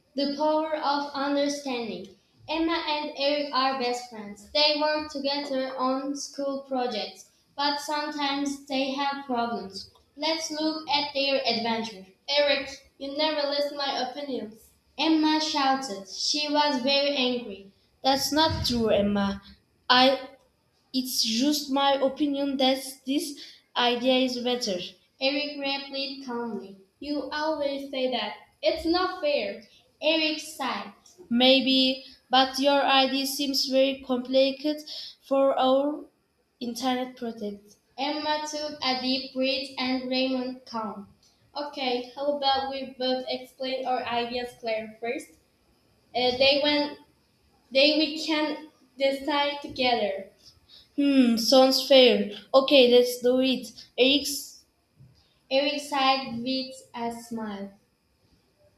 The power of understanding. Emma and Eric are best friends. They work together on school projects, but sometimes they have problems. Let's look at their adventure. Eric, you never listen my opinions. Emma shouted. She was very angry. That's not true, Emma. I it's just my opinion that this idea is better. Eric replied calmly. You always say that. It's not fair. Eric sighed. Maybe, but your idea seems very complicated for our internet project. Emma took a deep breath and remained calm. Okay, how about we both explain our ideas clear first? When we can decide together. Sounds fair. Okay, let's do it. Eric's Eric sighed with a smile.